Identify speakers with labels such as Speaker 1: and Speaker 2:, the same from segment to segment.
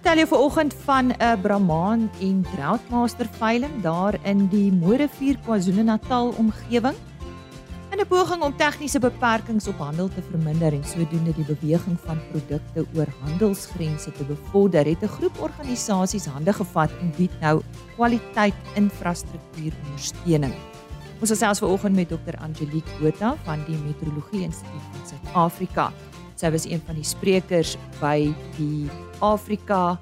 Speaker 1: vertel jou vanoggend van 'n Brahman en Droughtmaster veiling daar in die Mooirivier KwaZulu-Natal omgewing. In 'n poging om tegniese beperkings op handel te verminder en sodoende die beweging van produkte oor handelsgrense te bevorder, het 'n groep organisasies hande gevat en bied nou kwaliteit infrastruktuur ondersteuning. Ons gesels vanoggend met Dr. Angelique Botha van die Meteorologie Instituut van Suid-Afrika. Sy was een van die sprekers by die Afrika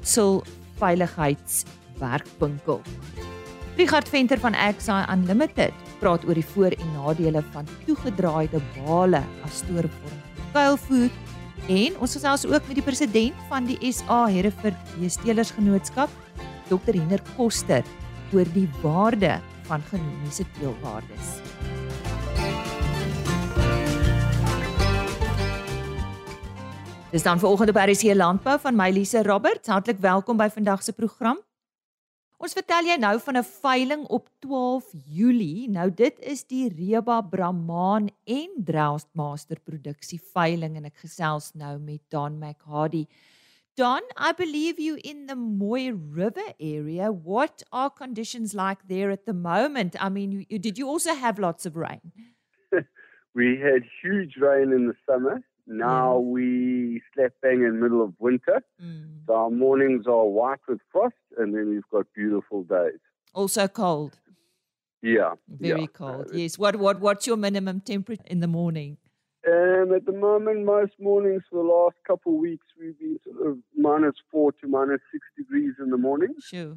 Speaker 1: Voedselveiligheidswerkwinkel. Richard Venter van Exai Unlimited praat oor die voor- en nadele van toegedraaide bale as stoorvorm kuilvoer en ons gesels ook met die president van die SA Hereford Veestelersgenootskap, Dr. Henner Koster, oor die waarde van genomiese teelwaardes. Dis dan vanoggend op RSC Landbou van my Lise Roberts. Hartlik welkom by vandag se program. Ons vertel jy nou van 'n veiling op 12 Julie. Nou dit is die Reba Brahman en Droughtmaster produksie veiling en ek gesels nou met Don McHardy. Don, I believe you in the Mooi River area. What are conditions like there at the moment? I mean, did you also have lots of rain?
Speaker 2: We had huge rain in the summer. Now we slap bang in the middle of winter. So our mornings are white with frost and then we've got beautiful days.
Speaker 1: Also cold.
Speaker 2: Yeah.
Speaker 1: Very cold. Yes. What's your minimum temperature in the morning?
Speaker 2: At the moment, most mornings for the last couple of weeks, we've been sort of -4 to -6 degrees in the morning.
Speaker 1: Sure.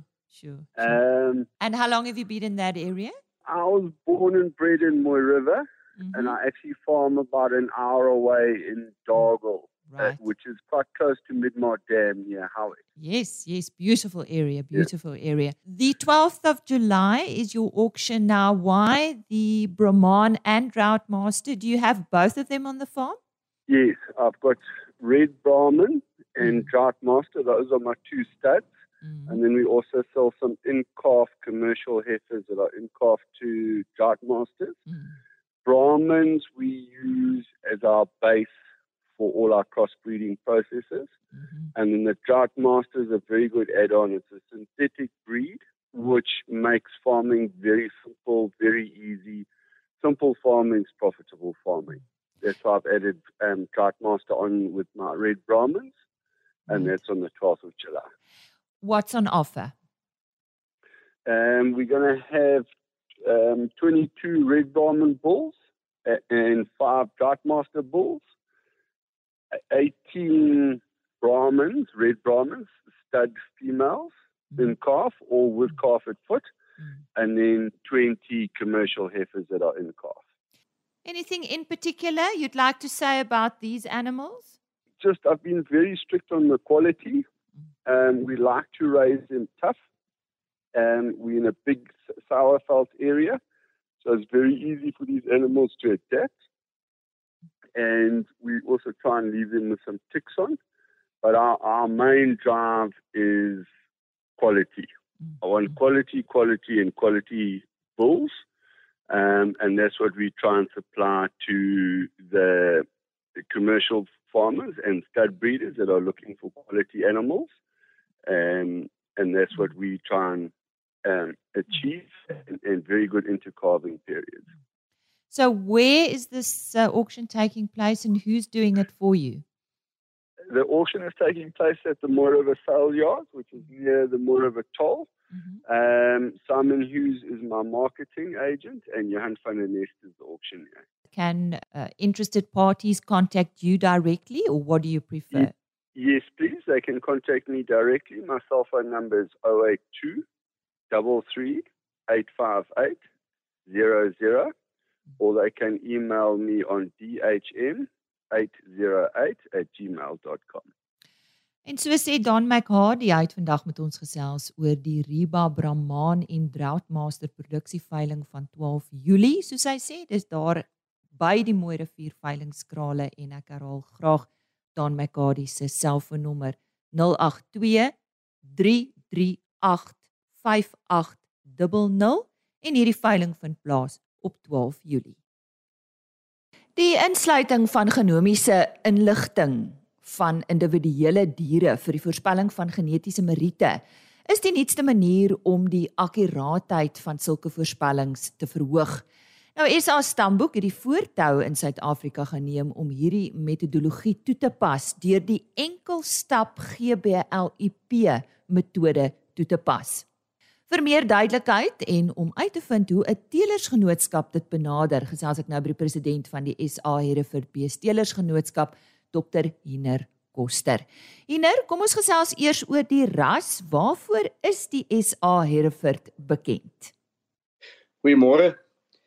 Speaker 1: And how long have you been in that area?
Speaker 2: I was born and bred in Mooi River. And I actually farm about an hour away in Dargle, which is quite close to Midmar Dam near Howick.
Speaker 1: Yes, beautiful area. The 12th of July is your auction now. Why the Brahman and Droughtmaster? Do you have both of them on the farm?
Speaker 2: Yes, I've got Red Brahman and Droughtmaster. Those are my two studs. And then we also sell some in-calf commercial heifers that are in-calf to Droughtmasters. Brahmans we use as our base for all our crossbreeding processes. And then the Droughtmaster is a very good add-on. It's a synthetic breed, which makes farming very simple, very easy. Simple farming is profitable farming. That's why I've added Droughtmaster on with my Red Brahmans, and that's on the 12th of July.
Speaker 1: What's on offer?
Speaker 2: We're going to have 22 Red Brahman bulls and 5 Droughtmaster bulls, 18 Brahmans, Red Brahmans, stud females in calf or with calf at foot, and then 20 commercial heifers that are in calf.
Speaker 1: Anything in particular you'd like to say about these animals?
Speaker 2: Just I've been very strict on the quality. We like to raise them tough. We're in a big Sauerveld area, so it's very easy for these animals to adapt. And we also try and leave them with some ticks on. But our main drive is quality. I want quality, and quality bulls. And that's what we try and supply to the commercial farmers and stud breeders that are looking for quality animals. And that's what we try and achieve and very good intercalving periods.
Speaker 1: So where is this auction taking place and who's doing it for you?
Speaker 2: The auction is taking place at the Mooi River Sale Yard, which is near the Mooi River Toll. Simon Hughes is my marketing agent and Johan van der Nest is the auctioneer.
Speaker 1: Can interested parties contact you directly or what do you prefer?
Speaker 2: Yes, please. They can contact me directly. My cell phone number is 082 33 858 00, or they can email me on dhm808@gmail.com.
Speaker 1: En so sê Don McHardy, hy het vandag met ons gesels oor die Reba Brahman en Droughtmaster produksieveiling van 12 Julie. Soos hy sê, dis daar by die Mooirivier veilingskrale en ek herhaal graag Don McHardy se selfoonnommer 082 338 5800 en hierdie veiling vind plaas op 12 Julie. Die insluiting van genomiese inligting van individuele diere vir die voorspelling van genetiese meriete is die nuutste manier om die akkuraatheid van sulke voorspellings te verhoog. Nou SA Stamboek het die voortou in Suid-Afrika geneem om hierdie metodologie toe te pas deur die enkelstap GBLIP metode toe te pas. Vir meer duidelikheid en om uit te vind hoe 'n teelersgenootskap dit benader, gesels ek nou by die president van die SA Hereford Beesteelersgenootskap, Dr. Hiener Koster. Hiener, kom ons gesels eers oor die ras. Waarvoor is die SA Hereford bekend?
Speaker 3: Goeiemôre.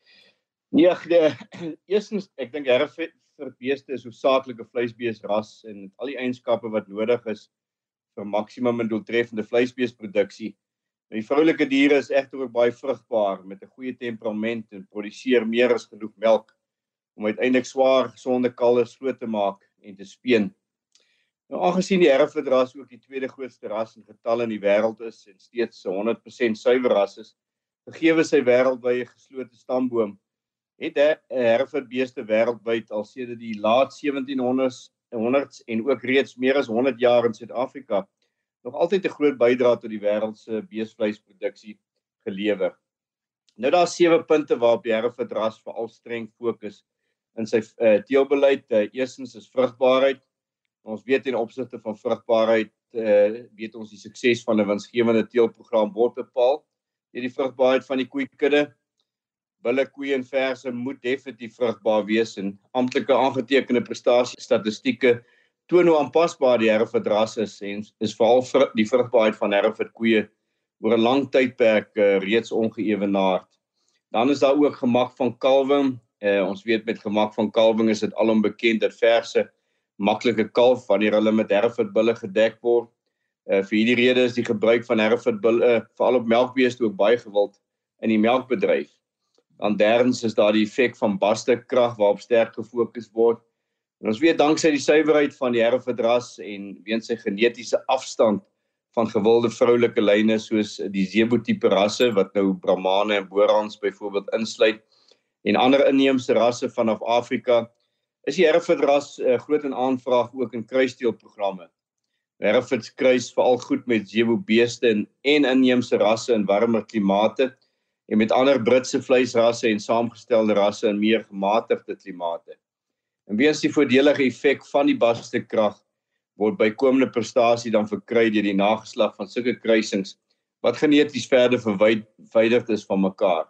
Speaker 3: Nee, eerstens, ek dink Hereford beeste is hoofsaaklik 'n vleisbeesras en het al die eienskappe wat nodig is vir maksimum en doeltreffende vleisbeesproduksie. Die vroulike diere is egter ook baie vrugbaar met 'n goeie temperament en produseer meer as genoeg melk om uiteindelik swaar gesonde kalwers groot te maak en te speen. Nou, aangesien die Hereford ras ook die tweede grootste ras in getal in die wêreld is en steeds 100% suiwer ras is, gegee sy wêreldwye geslote stamboom, het Hereford beeste wêreldwyd al sedert die laat 1700s en ook reeds meer as 100 jaar in Suid-Afrika nog altyd 'n groot bydrae tot die wêreldse beesvleisproduksie gelewer. Nou daar is 7 punte waarop die Hereford ras veral streng fokus in sy teelbeleid. Eerstens is vrugbaarheid. Ons weet in opsigte van vrugbaarheid weet ons die sukses van 'n winsgewende teelprogram word bepaal deur die vrugbaarheid van die koeikudde. Bulle, koeie en verse moet definitief vrugbaar wees en amptelike aangetekende prestasiestatistieke toon hoe aanpasbaar die Hereford ras is en is veral die vrugbaarheid van Hereford koeie oor 'n lang tydperk reeds ongeëwenaard. Dan is daar ook gemak van kalwing. Ons weet met gemak van kalwing is dit alom bekend dat verse maklike kalf wanneer hulle met Hereford bulle gedek word. Vir hierdie rede is die gebruik van Hereford bulle veral op melkbeeste ook baie gewild in die melkbedryf. Dan derdens is daar die effek van bastekrag waarop sterk gefokus word. En ons weet danksy die suiwerheid van die Hereford ras en weens sy genetiese afstand van gewilde vroulike lyne soos die Zebu-tipe rasse wat nou Brahmane en Borans byvoorbeeld insluit en ander inheemse rasse vanaf Afrika, is die Hereford ras groot in aanvraag ook in kruisteelprogramme. Hereford kruis veral goed met Zebu beeste en inheemse rasse in warmer klimate en met ander Britse vleisrasse en saamgestelde rasse in meer gematigde klimate. En weens die voordelige effek van die bastekrag word bykomende prestasie dan verkry deur die nageslag van sulke kruisings wat geneties verder verwyderd is van mekaar.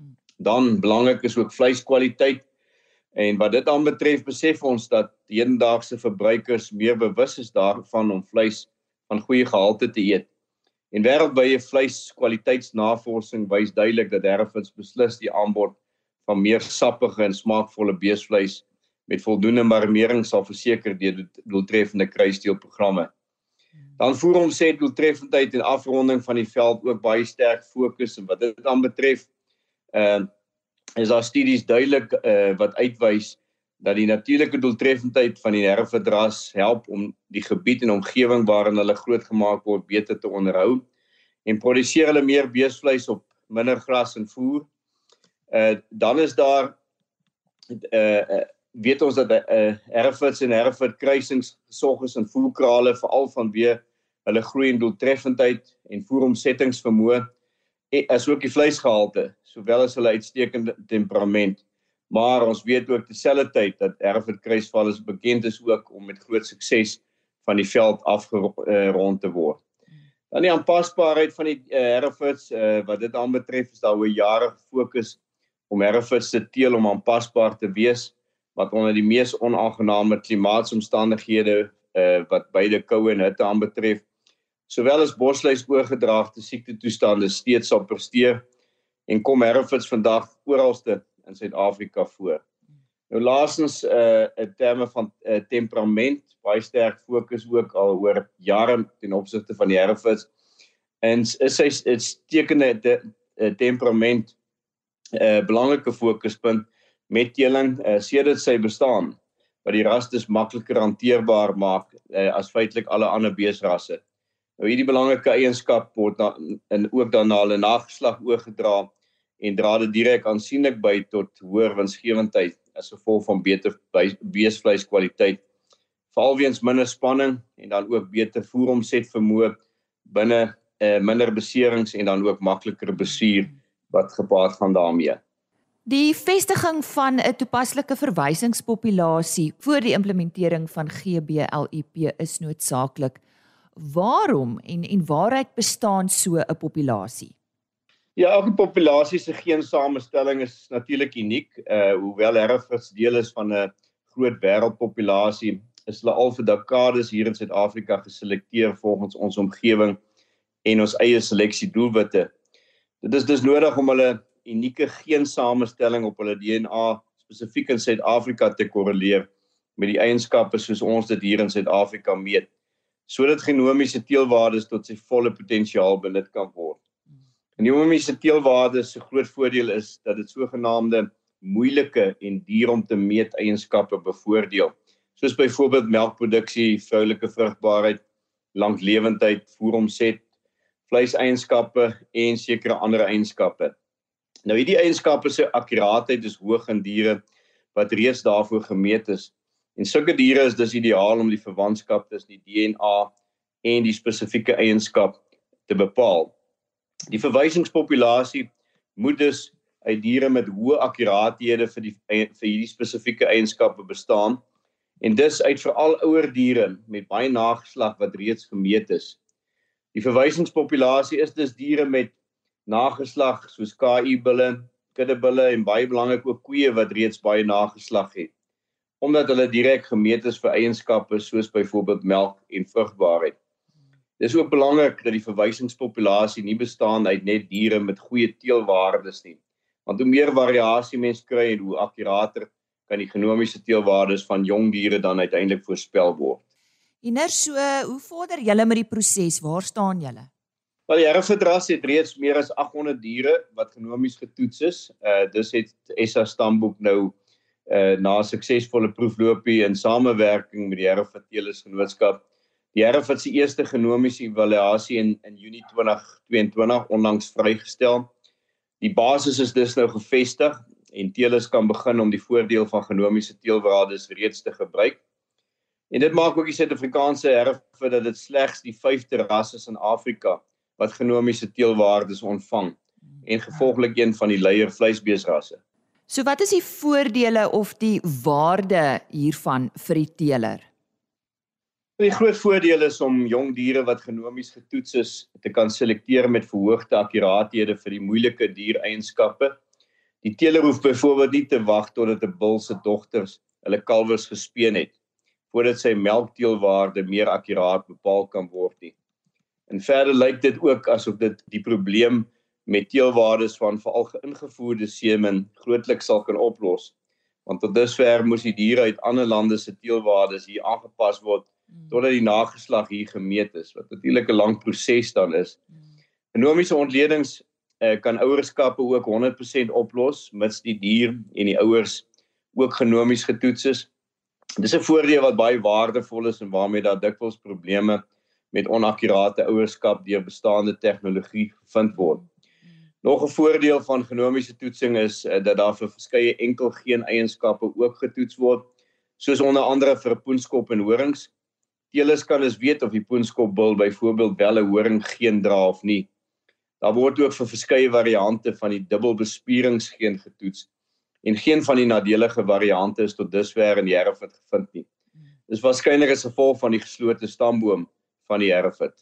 Speaker 3: Dan belangrik is ook vleiskwaliteit en wat dit aan betref besef ons dat die hedendaagse verbruikers meer bewus is daarvan om vleis van goeie gehalte te eet. En wêreldwye vleiskwaliteitsnavorsing wys duidelik dat Herefords beslis die aanbod van meer sappige en smaakvolle beesvleis met voldoende marinering sal verseker deur doeltreffende kruisteelprogramme. Dan voer ons sê doeltreffendheid en afronding van die veld ook baie sterk fokus en wat dit aan betref is daar studies duidelik wat uitwys dat die natuurlike doeltreffendheid van die Hereford ras help om die gebied en omgewing waarin hulle grootgemaak word beter te onderhou en produseer hulle meer beesvleis op minder gras en voer. Dan is daar weet ons dat Herefords en Hereford kruisings gesorg is in voerkrale veral vanweë hulle groei en doeltreffendheid en voeromsettingsvermoë as ook die vleisgehalte, sowel as hulle uitstekende temperament. Maar ons weet ook terselfdertyd dat Hereford kruisvallers bekend is ook om met groot sukses van die veld afgerond te word. Dan die aanpasbaarheid van die Herefords, wat dit aanbetref is daar oor jare gefokus om Herefords se teel om aanpasbaar te wees, wat onder die mees onaangename klimaatsomstandighede wat beide koue en hitte aanbetref, sowel as borsluis oorgedraagde siektetoestande steeds sal presteer en kom Herefords vandag oralste in Suid-Afrika voor. Nou laastens in terme van temperament, baie sterk fokus ook al oor jare ten opsigte van die Herefords en is sy uitstekende temperament belangrike fokuspunt met teeling sedert sy bestaan, wat die ras dus makliker hanteerbaar maak as feitelik alle ander beesrasse. Nou hierdie belangrike eienskap word ook dan na hulle nageslag oorgedra en dra dit direk aansienlik by tot hoër winsgewendheid as gevolg van beter beesvleiskwaliteit veral weens minder spanning en dan ook beter voeromsetvermoë binne minder beserings en dan ook makliker bestuur wat gepaard gaan daarmee.
Speaker 1: Die vestiging van 'n toepaslike verwysingspopulasie voor die implementering van GBLIP is noodsaaklik. Waarom en waaruit bestaan so 'n populasie?
Speaker 3: Ja, elke populasie se geensamestelling is natuurlik uniek. Hoewel Herefords deel is van 'n groot wêreldpopulasie, is hulle al vir dekades hier in Suid-Afrika geselekteer volgens ons omgewing en ons eie seleksiedoelwitte. Dit is dus nodig om hulle unieke geensamestelling op hulle DNA spesifiek in Suid-Afrika te korreleer met die eienskappe soos ons dit hier in Suid-Afrika meet, sodat genomiese teelwaardes tot sy volle potensiaal benut kan word. Genomiese teelwaardes se groot voordeel is dat dit sogenaamde moeilike en duur om te meet eienskappe bevoordeel, soos byvoorbeeld melkproduksie, vroulike vrugbaarheid, langlewendheid, voeromset, vleiseienskappe en sekere ander eienskappe. Nou hierdie eienskappe se akkuraatheid is hoog in diere wat reeds daarvoor gemeet is. En sulke diere is dus ideaal om die verwantskap tussen die DNA en die spesifieke eienskap te bepaal. Die verwysingspopulasie moet dus uit diere met hoë akkuraathede vir hierdie spesifieke eienskappe bestaan en dus uit veral ouer diere met baie nageslag wat reeds gemeet is. Die verwysingspopulasie is dus diere met nageslag soos KI-bulle, kuddebulle en baie belangrik ook koeie wat reeds baie nageslag het, omdat hulle direk gemeet is vir eienskappe soos byvoorbeeld melk en vrugbaarheid. Dit is ook belangrik dat die verwysingspopulasie nie bestaan uit net diere met goeie teelwaardes nie, want hoe meer variasie mens kry en hoe akkurater kan die genomiese teelwaardes van jong diere dan uiteindelik voorspel word.
Speaker 1: Iner, so hoe vorder julle met die proses? Waar staan julle?
Speaker 3: Wel, die Herefordras het reeds meer as 800 diere wat genomies getoets is. Dus het SA Stamboek nou na 'n suksesvolle proefloopie in samewerking met die Hereford Teelersgenootskap die Hereford se eerste genomiese evaluasie in Junie 2022 onlangs vrygestel. Die basis is dus nou gevestig en teelers kan begin om die voordeel van genomiese teelwaardes reeds te gebruik. En dit maak ook die Suid-Afrikaanse Hereford dat dit slegs die 5de ras is in Afrika wat genomiese teelwaardes ontvang en gevolglik een van die leier vleisbeesrasse.
Speaker 1: So wat is die voordele of die waarde hiervan vir die teeler?
Speaker 3: Die groot voordeel is om jong diere wat genomies getoets is te kan selekteer met verhoogde akkuraathede vir die moeilike diereienskappe. Die teeler hoef byvoorbeeld nie te wag totdat 'n bul se dogters hulle kalwers gespeen het voordat sy melkteelwaarde meer akkuraat bepaal kan word nie. En verder lyk dit ook asof dit die probleem met teelwaardes van veral geïngevoerde semen grootliks sal kan oplos. Want tot dusver moes die diere uit ander lande se teelwaardes hier aangepas word totdat die nageslag hier gemeet is, wat natuurlik 'n lang proses dan is. Genomiese ontledings kan ouerskappe ook 100% oplos, mits die dier en die ouers ook genomies getoets is. Dis 'n voordeel wat baie waardevol is en waarmee daar dikwels probleme met onakkurate ouerskap deur bestaande tegnologie gevind word. Nog 'n voordeel van genomiese toetsing is dat daar vir verskeie enkel geen eienskappe ook getoets word, soos onder andere vir poenskop en horings. Teelers kan dus weet of die poenskopbul byvoorbeeld wel 'n horing geen dra of nie. Daar word ook vir verskeie variante van die dubbelbespieringsgeen getoets en geen van die nadelige variante is tot dusver in die Hereford gevind nie. Dis waarskynlik as gevolg van die geslote stamboom van die Hereford.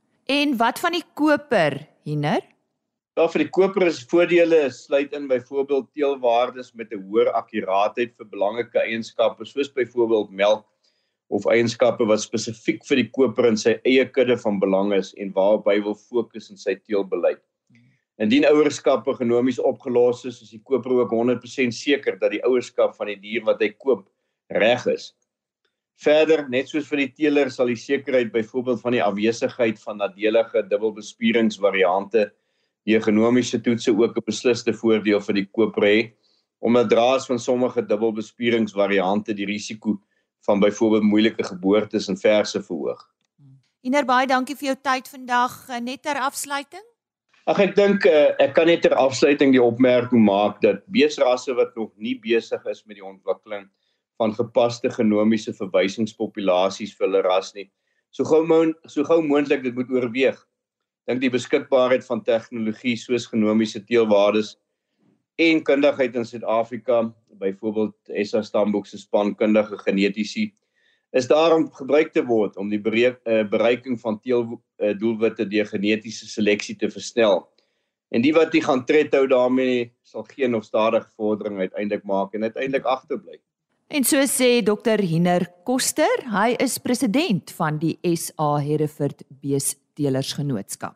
Speaker 1: En wat van die koper, Hiner?
Speaker 3: Ja, vir die koper is voordele sluit in byvoorbeeld teelwaardes met 'n hoër akkuraatheid vir belangrike eienskappe soos byvoorbeeld melk of eienskappe wat spesifiek vir die koper in sy eie kudde van belang is en waarop hy wil fokus in sy teelbeleid. Indien ouerskappe genomies opgelos is die koper ook 100% seker dat die ouerskap van die dier wat hy koop reg is. Verder, net soos vir die teeler sal die sekerheid byvoorbeeld van die afwesigheid van nadelige dubbelbespieringsvariante die genomiese toetse ook 'n besliste voordeel vir die koper hê, omdat draers van sommige dubbelbespieringsvariante die risiko van byvoorbeeld moeilike geboortes en verse verhoog.
Speaker 1: Hiner, baie dankie vir jou tyd vandag. Net ter afsluiting?
Speaker 3: Ek dink ek kan net ter afsluiting die opmerking maak dat beesrasse wat nog nie besig is met die ontwikkeling van gepaste genomiese verwysingspopulasies vir hulle ras nie. So gou moontlik dit moet oorweeg. Dink die beskikbaarheid van tegnologie soos genomiese teelwaardes en kundigheid in Suid-Afrika, byvoorbeeld SA Stamboek se spankundige genetiese, is daarom gebruik te word om die bereiking van teeldoelwitte deur genetiese seleksie te versnel. En die wat nie gaan tred hou daarmee sal geen of stadige vordering uiteindelik maak en uiteindelik agterbly.
Speaker 1: En so sê Dr. Hiener Koster, hy is president van die SA Hereford Beesteelersgenootskap.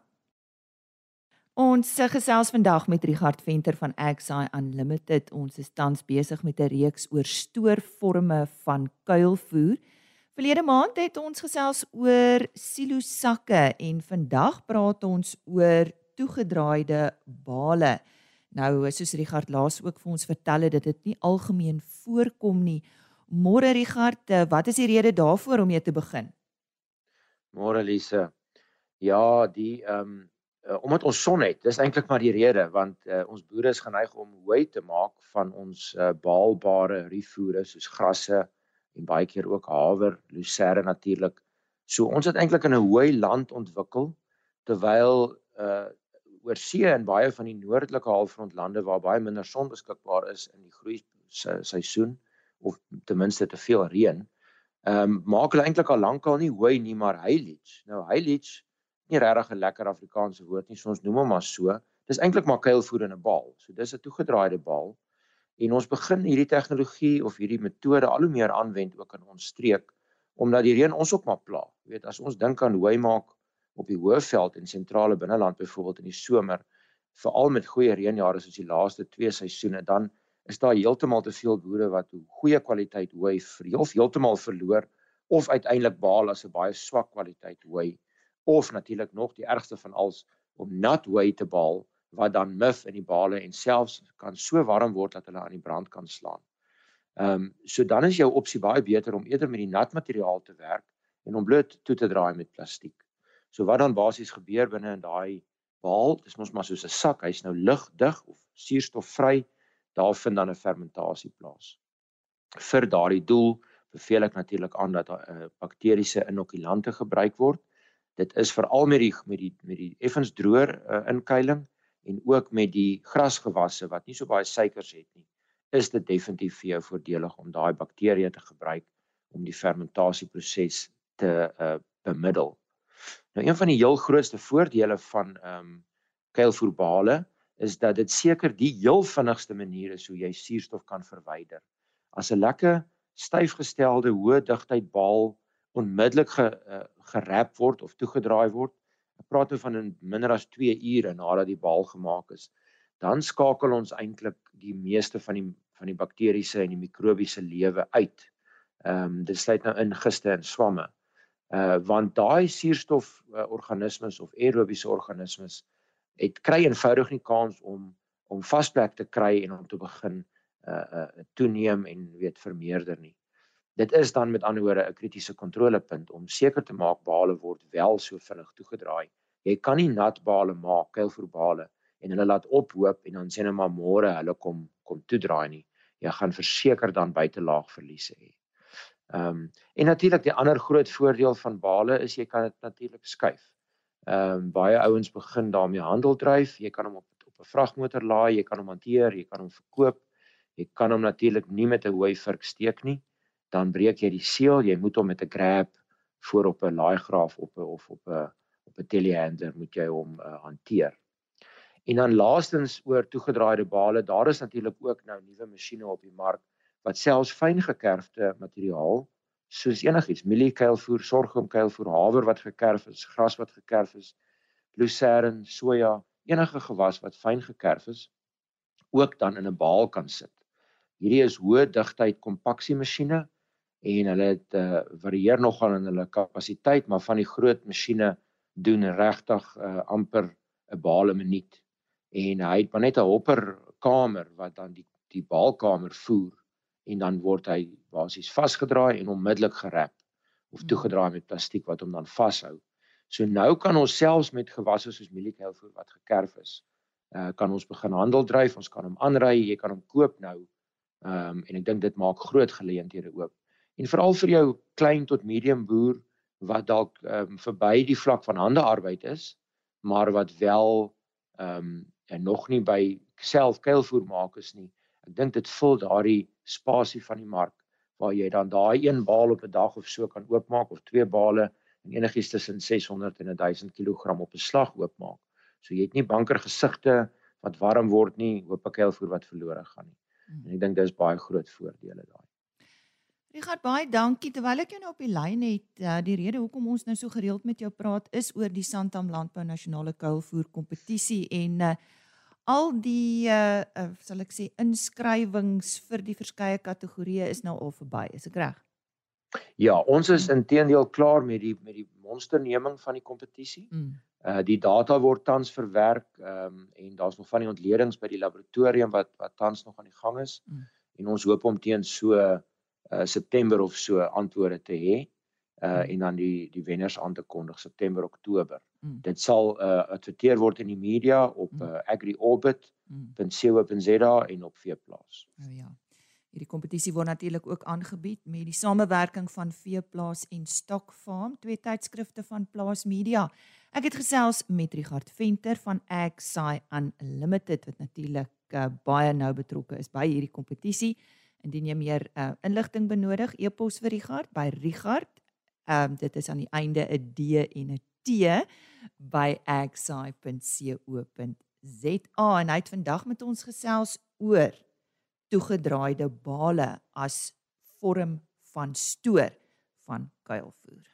Speaker 1: Ons gesels vandag met Richard Venter van AgSci Unlimited. Ons is tans besig met 'n reeks oor stoorforme van kuilvoer. Verlede maand het ons gesels oor silosakke en vandag praat ons oor toegedraaide bale. Nou, soos Richard laas ook vir ons vertel het, dit nie algemeen voorkom nie. Môre Richard, wat is die rede daarvoor om mee te begin?
Speaker 4: Môre Lise. Ja, omdat ons son het, dis eintlik maar die rede, want ons boere is geneig om hooi te maak van ons baalbare rietvoere soos grasse en baie keer ook haver, lucerne natuurlik. So ons het eintlik in 'n hooi land ontwikkel, terwyl oor see in baie van die noordelike halfrondlande waar baie minder son beskikbaar is in die groeiseisoen of ten minste te veel reën, maak hulle eintlik al lankal nie hooi nie, maar haylage. Nou haylage, nie regtig 'n lekker Afrikaanse woord nie, so ons noem hom maar so. Dis eintlik maar kuilvoer in 'n baal. So dis 'n toegedraaide baal. En ons begin hierdie tegnologie of hierdie metode al hoe meer aanwend ook in ons streek, omdat die reën ons ook maar pla. Jy weet, as ons dink aan hooi maak op die Hoëveld en sentrale binneland byvoorbeeld in die somer, veral met goeie reënjare soos die laaste 2 seisoene, dan is daar heeltemal te veel boere wat goeie kwaliteit hooi of heeltemal verloor of uiteindelik baal as 'n baie swak kwaliteit hooi, of natuurlik nog die ergste van alles om nat hooi te baal wat dan mif in die bale en selfs kan so warm word dat hulle aan die brand kan slaan. So dan is jou opsie baie beter om eerder met die nat materiaal te werk en om bloot toe te draai met plastiek. So wat dan basies gebeur binne in daai baal, dis mos maar soos 'n sak, hy's nou lugdig of suurstofvry, daar vind dan 'n fermentasie plaas. Vir daardie doel beveel ek natuurlik aan dat bakteriese inokulante gebruik word. Dit is veral met die effens droër inkuiling en ook met die grasgewasse wat nie so baie suikers het nie, is dit definitief vir jou voordelig om daai bakterieë te gebruik om die fermentasieproses te bemiddel. Nou een van die heel grootste voordele van kuilvoerbale is dat dit seker die heel vinnigste manier is hoe jy suurstof kan verwyder. As 'n lekker styfgestelde hoë digtheid baal onmiddellik gerap word of toegedraai word, ek praat nou van in minder as 2 ure nadat die baal gemaak is, dan skakel ons eintlik die meeste van die bakteriese en die mikrobiese lewe uit. Dit sluit nou in giste en swamme. Want daai suurstoforganismes of aerobiese organismes kry eenvoudig nie kans om vasplek te kry en om te begin toeneem en vermeerder nie. Dit is dan met ander woorde 'n kritiese kontrolepunt om seker te maak bale word wel so vinnig toegedraai. Jy kan nie nat bale maak, kuilvoerbale, en hulle laat ophoop en dan sê net maar môre hulle kom toedraai nie. Jy gaan verseker dan buitelaagverliese hê. En natuurlik die ander groot voordeel van bale is jy kan dit natuurlik skuif. Baie ouens begin daarmee handel dryf. Jy kan hom op 'n vragmotor laai, jy kan hom hanteer, jy kan hom verkoop. Jy kan hom natuurlik nie met 'n hooi vurk steek nie. Dan breek jy die seël, jy moet hom met 'n grab voor op 'n laaigraaf of op 'n telehandler moet jy hom hanteer. En dan laastens oor toegedraaide bale, daar is natuurlik ook nou nuwe masjiene op die mark wat selfs fyn gekerfde materiaal soos enigiets, mieliekuilvoer, sorghumkuilvoer, haver wat gekerf is, gras wat gekerf is, lucerne, soja, enige gewas wat fyn gekerf is, ook dan in 'n baal kan sit. Hierdie is hoë digtheid kompaksiemasjiene en hulle varieer nogal in hulle kapasiteit, maar van die groot masjiene doen regtig amper 'n baal 'n minuut. En hy het maar net 'n hopperkamer wat dan die baalkamer voer en dan word hy basies vasgedraai en onmiddellik gerap of toegedraai met plastiek wat hom dan vashou. So nou kan ons selfs met gewasse soos mieliekuilvoer wat gekerf is, kan ons begin handel dryf, ons kan hom aanry, jy kan hom koop nou En ek dink dit maak groot geleenthede oop. En veral vir jou klein tot medium boer wat dalk verby die vlak van handearbeid is, maar wat wel en nog nie by self kuilvoer maak is nie. Ek dink dit vul daardie spasie van die mark waar jy dan daai een baal op 'n dag of so kan oopmaak of 2 bale en enigiets tussen 600 en 1000 kg op 'n slag oopmaak. So jy het nie banker gesigte wat warm word nie, hoop ek kuilvoer wat verlore gaan nie. En ek dink dis baie groot voordele daai.
Speaker 1: Richard, baie dankie. Terwyl ek jou nou op die lyn het, die rede hoekom ons nou so gereeld met jou praat is oor die Santam Landbou Nasionale Kuilvoer Kompetisie en al die sal ek sê inskrywings vir die verskeie kategorieë is nou al verby, is ek reg?
Speaker 4: Ja, ons is inteendeel klaar met die monsterneming van die kompetisie. Die data word tans verwerk en daar's nog van die ontledings by die laboratorium wat tans nog aan die gang is. En ons hoop om teen so September of so antwoorde te hê en dan die wenners aan te kondig September, Oktober. Dit sal adverteer word in die media op agriorbit.co.za en op Veeplaas.
Speaker 1: Ja. Hierdie kompetisie word natuurlik ook aangebied met die samewerking van Veeplaas en Stokfarm, 2 tydskrifte van Plaas Media. Ek het gesels met Richard Venter van AgSci Unlimited wat natuurlik baie nou betrokke is by hierdie kompetisie. Indien jy meer inligting benodig, e-pos vir Richard by Richard, dit is aan die einde 'n D en 'n T by agsci.co.za en hy het vandag met ons gesels oor toegedraaide bale as vorm van stoor van kuilvoer.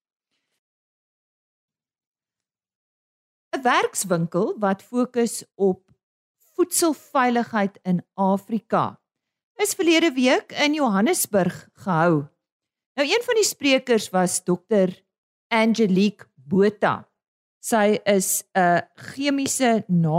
Speaker 1: 'n Werkswinkel wat fokus op voedselveiligheid in Afrika is verlede week in Johannesburg gehou. Nou een van die sprekers was Dr. Angelique Botha. Sy is 'n chemiese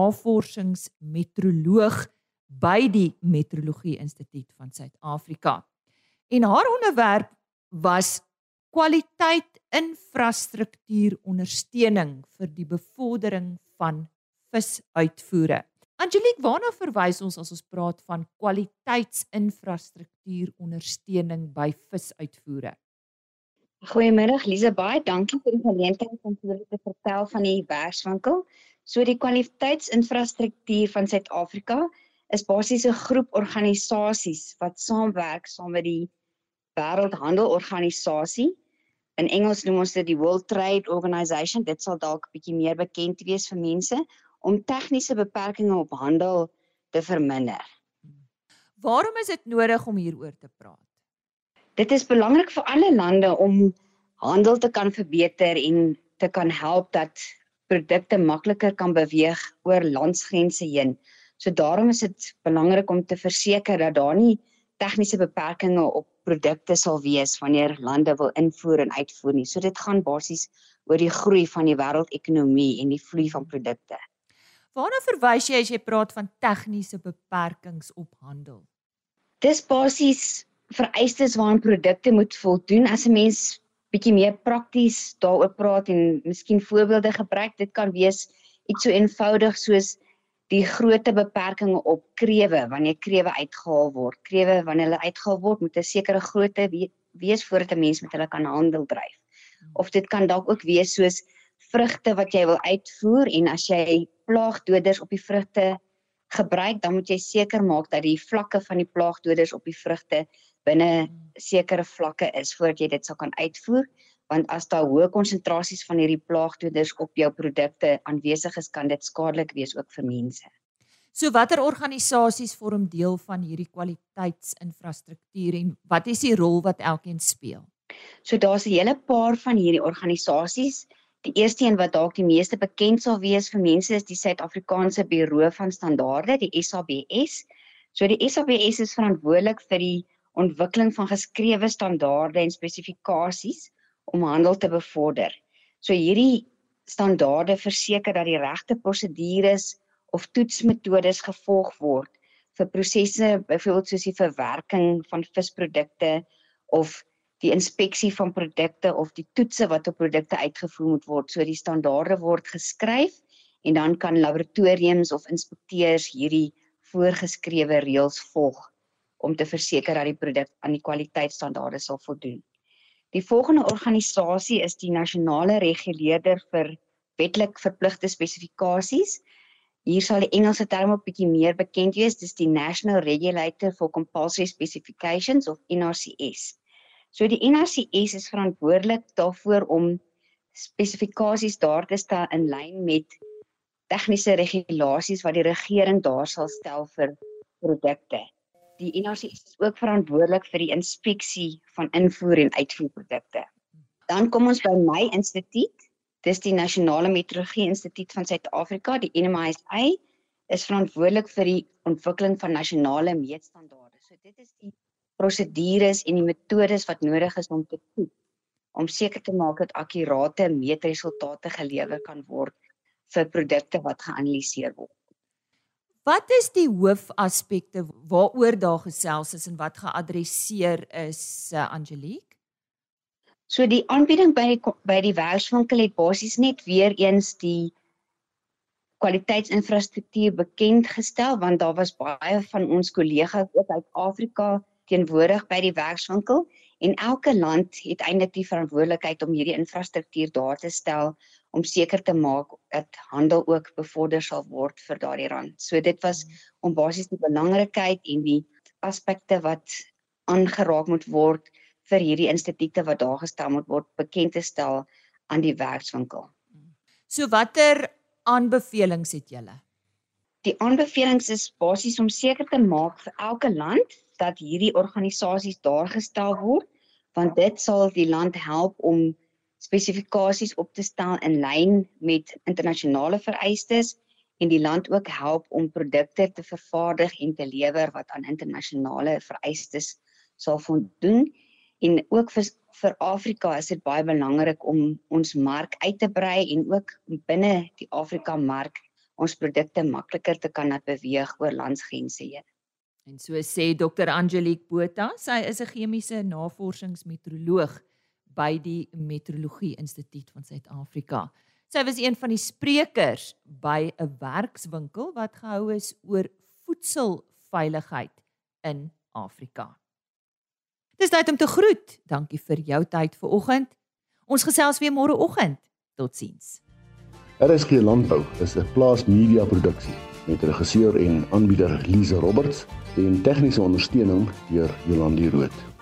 Speaker 1: navorsingsmetroloog by die Metrologie Instituut van Suid-Afrika. En haar onderwerp was kwaliteit infrastruktuur ondersteuning vir die bevordering van visuitvoere. Angelique, waarna verwys ons as ons praat van kwaliteitsinfrastruktuur ondersteuning by visuitvoere?
Speaker 5: Goeiemiddag Lisa, baie dankie vir die geleentheid om te vertel van die werkswinkel. So die kwaliteitsinfrastruktuur van Suid-Afrika is basies 'n groep organisasies wat saamwerk saam met die Wêreldhandelorganisasie. In Engels noem ons dit die World Trade Organization. Dit sal dalk 'n bietjie meer bekend wees vir mense om tegniese beperkings op handel te verminder.
Speaker 1: Waarom is dit nodig om hieroor te praat?
Speaker 5: Dit is belangrik vir alle lande om handel te kan verbeter en te kan help dat produkte makliker kan beweeg oor landsgrense heen. So daarom is dit belangrik om te verseker dat daar nie tegniese beperkings op produkte sal wees wanneer lande wil invoer en uitvoer nie. So dit gaan basies oor die groei van die wêreldekonomie en die vloei van produkte.
Speaker 1: Waarna verwys jy as jy praat van tegniese beperkings op handel?
Speaker 5: Dis basies vereistes waaraan produkte moet voldoen. As 'n mens bietjie meer prakties daaroor praat en miskien voorbeelde gebruik, dit kan wees iets so eenvoudig soos die grootte beperkings op krewe, wanneer krewe uitgehaal word. Krewe, wanneer hulle uitgehaal word, moet 'n sekere grootte wees voordat 'n mens met hulle kan handel dryf. Of dit kan dalk ook wees soos vrugte wat jy wil uitvoer en as jy plaagdoders op die vrugte gebruik, dan moet jy seker maak dat die vlakke van die plaagdoders op die vrugte binne sekere vlakke is voordat jy dit sal kan uitvoer, want as daar hoë konsentrasies van hierdie plaagdoders op jou produkte aanwesig is, kan dit skadelik wees ook vir mense.
Speaker 1: So watter organisasies vorm deel van hierdie kwaliteitsinfrastruktuur en wat is die rol wat elkeen speel?
Speaker 5: So daar's 'n hele paar van hierdie organisasies. Die eerste een wat dalk die meeste bekend sal wees vir mense is die Suid-Afrikaanse Buro van Standaarde, die SABS. So die SABS is verantwoordelik vir die ontwikkeling van geskrewe standaarde en spesifikasies om handel te bevorder. So hierdie standaarde verseker dat die regte prosedures of toetsmetodes gevolg word vir prosesse, byvoorbeeld soos die verwerking van visprodukte of die inspeksie van produkte of die toetse wat op produkte uitgevoer moet word. So die standaarde word geskryf en dan kan laboratoriums of inspekteurs hierdie voorgeskrewe reëls volg om te verseker dat die produk aan die kwaliteitsstandaarde sal voldoen. Die volgende organisasie is die nasionale reguleerder vir wetlik verpligte spesifikasies. Hier sal die Engelse term ook bietjie meer bekend wees, dis die National Regulator for Compulsory Specifications of NRCS. So die NRCS is verantwoordelik daarvoor om spesifikasies daar te stel in lyn met tegniese regulasies wat die regering daar sal stel vir produkte. Die NRCS is ook verantwoordelik vir die inspeksie van invoer en uitvoerprodukte. Dan kom ons by my instituut. Dis die Nasionale Metrologie Instituut van Suid-Afrika, die NMISA, is verantwoordelik vir die ontwikkeling van nasionale meetstandaarde. So dit is die prosedures en die metodes wat nodig is om te toets, om seker te maak dat akkurate meetresultate gelewer kan word vir produkte wat geanaliseer word.
Speaker 1: Wat is die hoofaspekte waaroor daar gesels is en wat geadresseer is, Angelique?
Speaker 5: So die aanbieding by die werkswinkel het basies net weer eens die kwaliteitsinfrastruktuur bekend gestel, want daar was baie van ons kollegas ook uit Afrika teenwoordig by die werkswinkel en elke land het eintlik die verantwoordelikheid om hierdie infrastruktuur daar te stel om seker te maak dat handel ook bevorder sal word vir daardie rand. So dit was om basies die belangrikheid en die aspekte wat aangeraak moet word vir hierdie instituute wat daar gestel moet word bekend te stel aan die werkswinkel.
Speaker 1: So watter aanbevelings het julle?
Speaker 5: Die aanbevelings is basies om seker te maak vir elke land dat hierdie organisasies daar gestel word, want dit sal die land help om spesifikasies op te stel in lyn met internasionale vereistes en die land ook help om produkte te vervaardig en te lewer wat aan internasionale vereistes sal voldoen. En ook vir Afrika is dit baie belangrik om ons mark uit te brei en ook binne die Afrika mark ons produkte makliker te kan laat beweeg oor landsgrense heen.
Speaker 1: En so sê Dr. Angelique Botha, sy is 'n chemiese navorsingsmetroloog by die Metrologie Instituut van Suid-Afrika. Sy was een van die sprekers by 'n werkswinkel wat gehou is oor voedselveiligheid in Afrika. Dis tyd om te groet. Dankie vir jou tyd vanoggend. Ons gesels weer môreoggend. Totsiens.
Speaker 6: RSG Landbou is 'n Plaas Media produksie met regisseur en aanbieder Lize Roberts en tegniese ondersteuning deur Jolandi Rood.